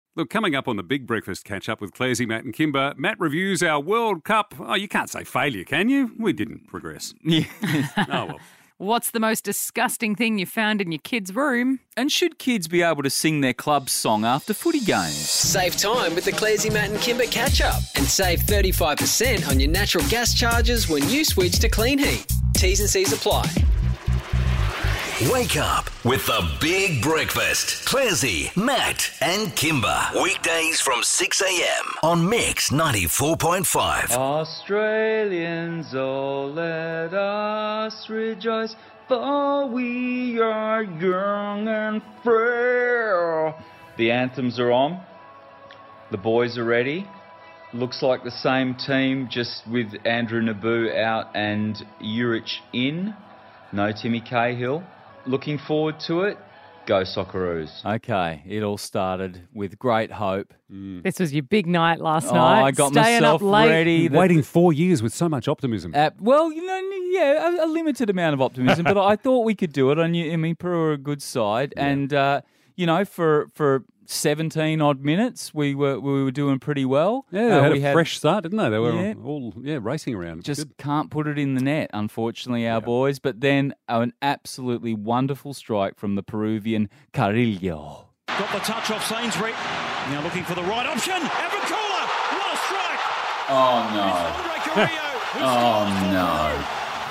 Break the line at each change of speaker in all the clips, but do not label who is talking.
Look, coming up on the Big Breakfast catch-up with Clarsey, Matt and Kimber, Matt reviews our World Cup. Oh, you can't say failure, can you? We didn't progress.
Yeah.
Oh, well.
What's the most disgusting thing you found in your kid's room?
And should kids be able to sing their club song after footy games?
Save time with the Clarsey, Matt and Kimber catch-up and save 35% on your natural gas charges when you switch to Clean Heat. T's and C's apply.
Wake up with the Big Breakfast. Clarsey, Matt and Kimber. Weekdays from 6 a.m. on Mix 94.5.
Australians, oh, let us rejoice, for we are young and frail. The anthems are on. The boys are ready. Looks like the same team, just with Andrew Naboo out and Urich in. No Timmy Cahill. Looking forward to it. Go Socceroos. Okay, it all started with great hope.
This was your big night last night.
I got
Staying
myself
up late.
ready.
Waiting 4 years with so much optimism.
Well, a limited amount of optimism, but I thought we could do it. I mean, Peru are a good side, and for 17 odd minutes, we were doing pretty well.
Yeah, they had a fresh start, didn't they? They were all racing around.
Just can't put it in the net, unfortunately, our boys. But then an absolutely wonderful strike from the Peruvian Carrillo.
Got the touch off Sainsbury. Now looking for the right option. Avicula, what a strike!
Oh no!
Andre Carrillo.
Oh no!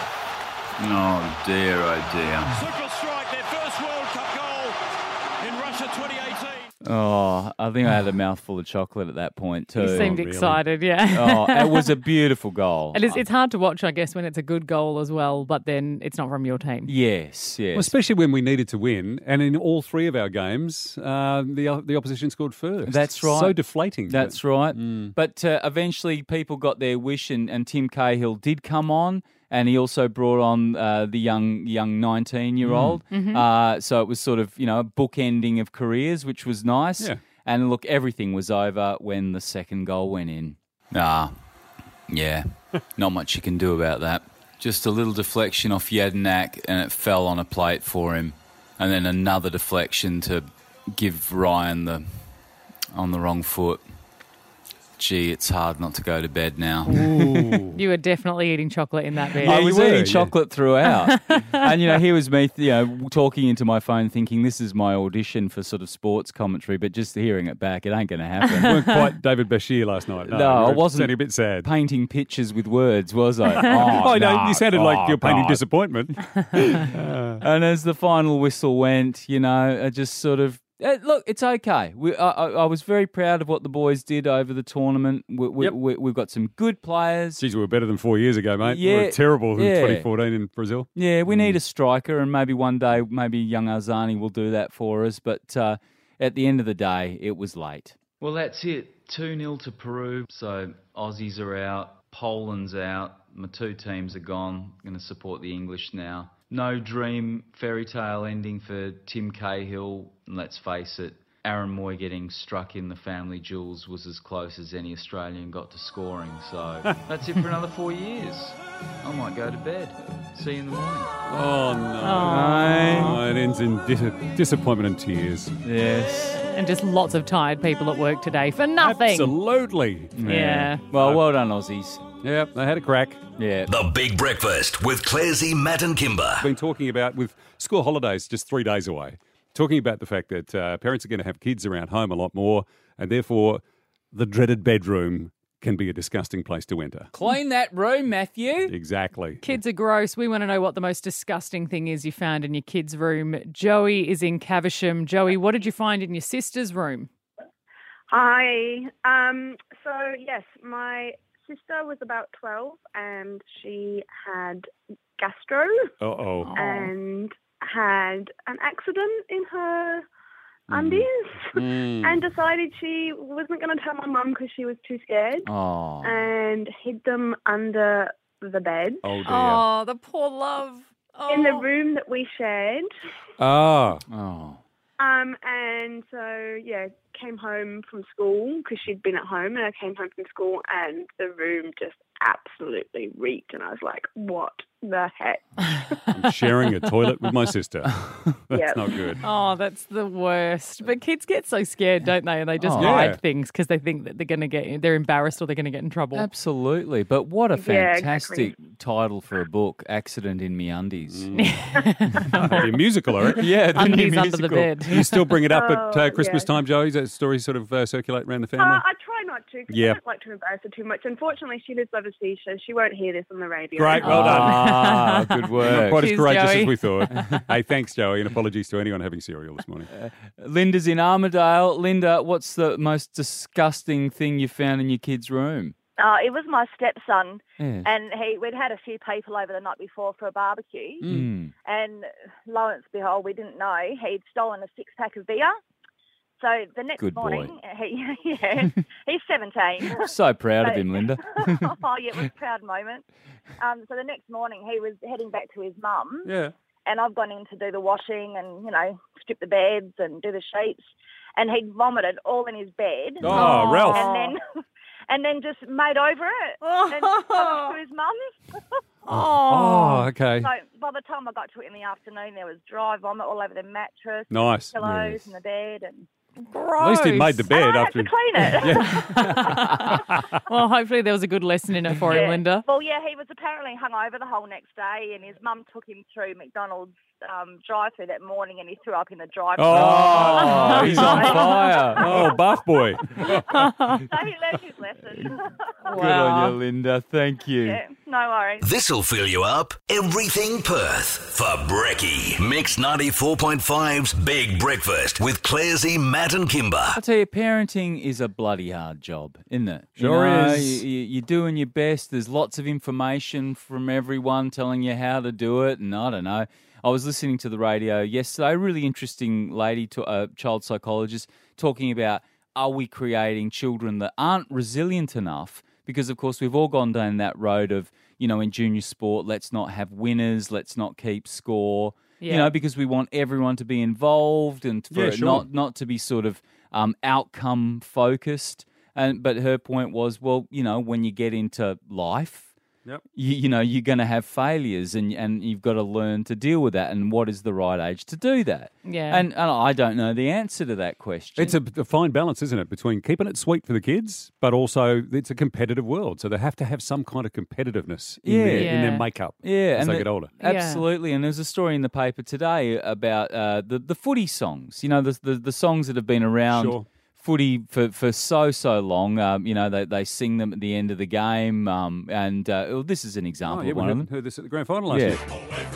Oh dear! Oh dear!
Super strike, their first World Cup goal in Russia 2018.
Oh, I think I had a mouthful of chocolate at that point too.
You seemed
really?
excited, yeah.
Oh, it was a beautiful goal.
It's hard to watch, I guess, when it's a good goal as well, but then it's not from your team.
Yes.
Well, especially when we needed to win, and in all three of our games, the opposition scored first.
That's right.
So deflating.
That's right. But eventually people got their wish, and Tim Cahill did come on, and he also brought on the young 19-year-old. So it was sort of, a bookending of careers, which was nice.
Yeah.
And look, everything was over when the second goal went in. Yeah, not much you can do about that. Just a little deflection off Jedinak, and it fell on a plate for him. And then another deflection to give Ryan on the wrong foot. Gee, it's hard not to go to bed now.
You were definitely eating chocolate in that bed.
I was eating chocolate throughout. And, here was me, talking into my phone thinking this is my audition for sort of sports commentary, but just hearing it back, it ain't going to happen.
You weren't quite David Bashir last night.
No, I wasn't.
Sounding a bit sad.
Painting pictures with words, was I?
No, you sounded like you're painting disappointment.
And as the final whistle went, I just sort of, look, it's okay. I was very proud of what the boys did over the tournament. We've got some good players.
Geez, we were better than 4 years ago, mate.
Yeah,
we were terrible in
yeah.
2014 in Brazil.
Yeah, we need a striker, and maybe one day, young Arzani will do that for us. But at the end of the day, it was late. Well, that's it. 2-0 to Peru. So Aussies are out, Poland's out. My two teams are gone. I'm going to support the English now. No dream fairy tale ending for Tim Cahill. And let's face it, Aaron Moy getting struck in the family jewels was as close as any Australian got to scoring. So that's it for another 4 years. I might go to bed. See you in the morning.
Oh, no. Oh, it ends in disappointment and tears.
Yes.
And just lots of tired people at work today for nothing.
Absolutely.
Yeah.
Well done, Aussies.
Yeah, they had a crack.
Yeah.
The Big Breakfast with Clarsey, Matt and Kimber.
Been talking about, with school holidays just 3 days away, talking about the fact that parents are going to have kids around home a lot more, and therefore the dreaded bedroom can be a disgusting place to enter.
Clean that room, Matthew.
Exactly.
Kids are gross. We want to know what the most disgusting thing is you found in your kid's room. Joey is in Caversham. Joey, what did you find in your sister's room?
Hi. So, yes, my sister was about 12 and she had gastro and had an accident in her undies and decided she wasn't going to tell my mum because she was too scared and hid them under the bed.
Oh, dear.
Oh, the poor love. Oh.
In the room that we shared.
Oh.
And so, came home from school because she'd been at home, and I came home from school and the room just absolutely reeked, and I was like, what the heck?
I'm sharing a toilet with my sister. That's not good.
Oh, that's the worst. But kids get so scared, don't they? And they just hide things because they think that they're embarrassed or they're going to get in trouble.
Absolutely. But what a fantastic title for a book, Accident in MeUndies.
A musical, I reckon.
Yeah, the
Undies
new
under the
musical.
bed.
Do you still bring it up at Christmas time, Joey? Does that story sort of circulate around the family?
I try not to because I don't like to embarrass her too much. Unfortunately, she lives overseas, so she won't hear this on the radio.
Great, well done.
Good work.
Not quite as
Cheers,
courageous
Joey.
as we thought. Hey, thanks, Joey, and apologies to anyone having cereal this morning.
Linda's in Armidale. Linda, what's the most disgusting thing you found in your kid's room?
It was my stepson,
Yes.
and we'd had a few people over the night before for a barbecue,
Mm.
and lo and behold, we didn't know he'd stolen a 6-pack of beer. So the next
Good boy.
morning, he's 17.
So proud of him, Linda.
Oh, yeah, it was a proud moment. So the next morning, he was heading back to his mum,
Yeah.
and I've gone in to do the washing and, strip the beds and do the sheets, and he'd vomited all in his bed.
Oh, Ralph.
And then just made over it and got it to his mum.
Oh, okay.
So by the time I got to it in the afternoon, there was dry vomit all over the mattress,
Nice.
pillows, and the bed, and
At least he made the bed
and I
after.
had to clean it.
Well, hopefully there was a good lesson in it for him, Linda.
Well, yeah, he was apparently hungover the whole next day, and his mum took him through McDonald's drive-through that morning, and he threw up in the drive-through.
Oh, he's on fire.
Oh, buff boy.
So he learned his lesson.
Good on you, Linda. Thank you.
Yeah, no worries.
This'll fill you up. Everything Perth for Brekkie. Mix 94.5's Big Breakfast with Clarsey, Matt and Kimber.
I'll tell you, parenting is a bloody hard job, isn't it?
Sure is.
You're doing your best. There's lots of information from everyone telling you how to do it, and I don't know. I was listening to the radio yesterday, a really interesting lady, child psychologist, talking about, are we creating children that aren't resilient enough? Because, of course, we've all gone down that road of, in junior sport, let's not have winners, let's not keep score.
Yeah.
Because we want everyone to be involved and for
Yeah,
it
sure.
not to be sort of outcome focused. But her point was, well, when you get into life,
Yep.
you're going to have failures, and you've got to learn to deal with that. And what is the right age to do that?
Yeah.
And I don't know the answer to that question.
It's a fine balance, isn't it, between keeping it sweet for the kids, but also it's a competitive world, so they have to have some kind of competitiveness in their makeup as they get older.
Absolutely. And there's a story in the paper today about the footy songs. The songs that have been around.
Sure.
Footy for so long. They sing them at the end of the game, and this is an example
Oh,
of one of them.
heard this at the grand final last year.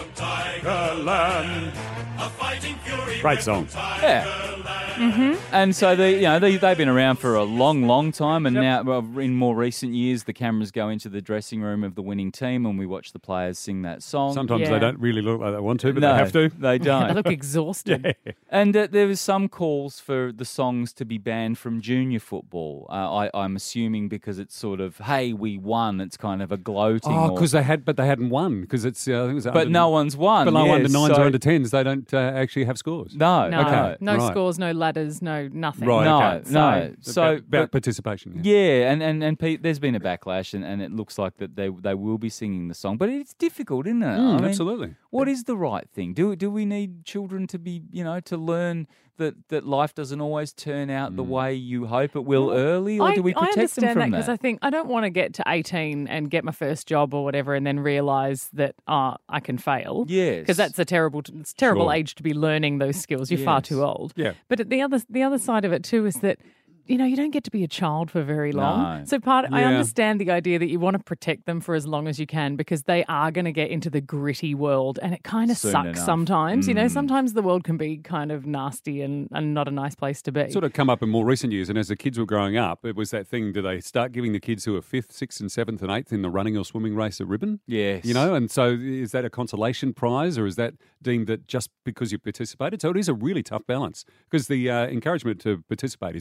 Great song.
Yeah. And so they've been around for a long time, and now in more recent years, the cameras go into the dressing room of the winning team, and we watch the players sing that song.
Sometimes they don't really look like they want to, but
No,
they have to.
They don't.
They look exhausted.
And there was some calls for the songs to be banned from junior football. I'm assuming because it's sort of, hey, we won. It's kind of a gloating.
Oh, because they hadn't won because it's. I think it was
but no one's won.
Below
yeah,
under 9s
so,
or under 10s, they don't actually have scores.
No,
No,
Okay.
no
Right.
scores, no ladders, no nothing.
Right.
No,
okay.
no. So
about participation.
yeah, and Pete, there's been a backlash, and it looks like that they will be singing the song, but it's difficult, isn't it? I mean,
Absolutely.
What is the right thing? Do we need children to be, to learn that life doesn't always turn out the way you hope it will early, or do we protect
I understand
them from
because I think I don't want to get to 18 and get my first job or whatever and then realise that I can fail.
Yes.
Because that's a terrible
Sure.
age to be learning those skills. You're far
Yes.
too old.
Yeah.
But the other side of it too is that you don't get to be a child for very long.
No.
So I
Yeah.
understand the idea that you want to protect them for as long as you can because they are going to get into the gritty world and it kind of
Soon
sucks
enough.
sometimes. Sometimes the world can be kind of nasty and not a nice place to be.
Sort of come up in more recent years, and as the kids were growing up, it was that thing, do they start giving the kids who are 5th, 6th and 7th and 8th in the running or swimming race a ribbon?
Yes.
And so is that a consolation prize or is that deemed that just because you participated? So it is a really tough balance because the encouragement to participate is a really big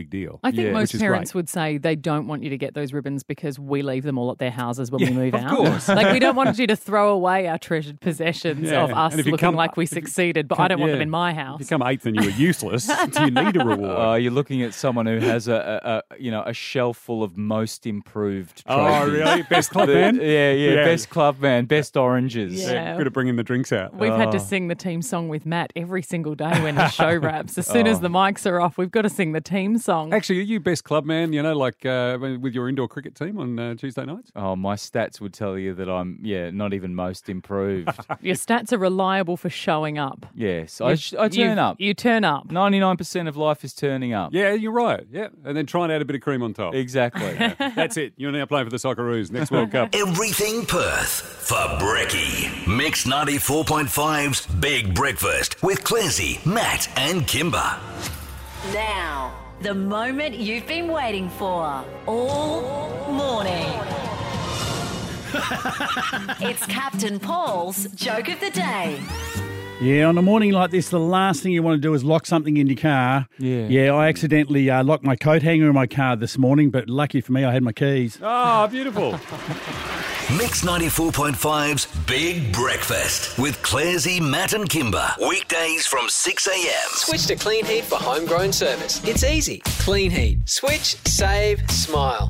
big deal.
I think most
which is
parents
great.
would say they don't want you to get those ribbons because we leave them all at their houses when we move
of
out.
course.
Like, we don't want you to throw away our treasured possessions
Yeah.
of us
And if you
looking
come-
like we succeeded, but I don't want them in my house.
If you come 8th and you were useless, do you need a reward?
You're looking at someone who has a shelf full of most improved
Oh,
trophies.
really? Best club man?
Yeah. Best club man, best oranges.
Yeah.
Good at bringing the drinks out.
We've had to sing the team song with Matt every single day when the show wraps. As soon as the mics are off, we've got to sing the team song.
Actually, are you best club man, like with your indoor cricket team on Tuesday nights?
Oh, my stats would tell you that I'm, not even most improved.
Your stats are reliable for showing up.
Yes, I turn up.
You turn up.
99% of life is turning up.
Yeah, you're right. Yeah, and then try and add a bit of cream on top.
Exactly.
That's it. You're now playing for the Socceroos next World Cup.
Everything Perth for Brekkie. Mix 94.5's Big Breakfast with Clazy, Matt and Kimber.
Now, the moment you've been waiting for all morning. It's Captain Paul's Joke of the Day.
Yeah, on a morning like this, the last thing you want to do is lock something in your car. Yeah, I accidentally locked my coat hanger in my car this morning, but lucky for me, I had my keys.
Oh, beautiful.
Mix 94.5's Big Breakfast with Clazy, Matt and Kimber. Weekdays from 6 a.m.
Switch to Clean Heat for homegrown service. It's easy. Clean Heat. Switch, save, smile.